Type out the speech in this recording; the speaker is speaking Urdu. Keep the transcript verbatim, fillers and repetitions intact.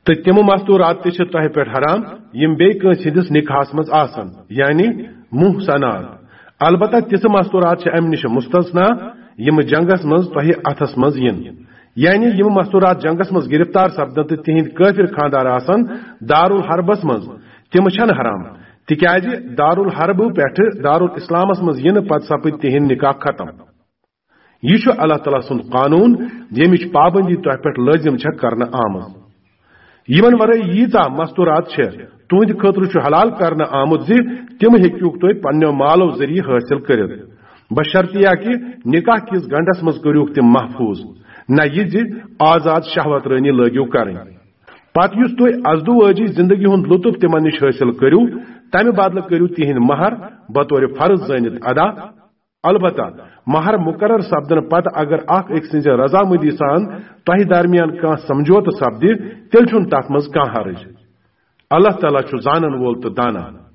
تو تم مستورات تہ تہ پہ حرام یم بے کنس ہندس نکاحس مز آسن یعنی محسنات البتہ تس مستورات ام نش مستثنا یم جنگس مز تہ اتھس مز ین یعنی یم مستورات جنگس مز گرفتار سپدن تو تہند کافر خاندار آسن دارالحربس مز تم چھن حرام تکیاز دارالحرب پہ دارالاسلامس مز ین پت سپد تہند نکاح ختم یہ اللہ تعالیٰ سن قانون یمچ پابندی تہ پہ لازم کرنا آمد یمن ورائے ییژا مستورات تہند خاطر حلال کرنا آمد زی تم ہیکو تھی پنو مالو ذریعہ حاصل کرت بشرطیہ کہ نکاح کس گنڈس مز کرو تم محفوظ نہ یہ زی آزاد شہوت رانی لگو کریں پتہ اس تھی ازدواجی زندگی ہند لطف تمن نش حاصل کرو تمہ بدلہ کرو تہند مہر بطور فرض زانت ادا البتہ مہر مقرر سپدن پتہ اگر اخ ایک سنز رضامندی سان تہ درمیان کان سمجھوت سپدِ تیل چھن تس مز کان حرج اللہ تعالیٰ چھ زانن وول تو دانا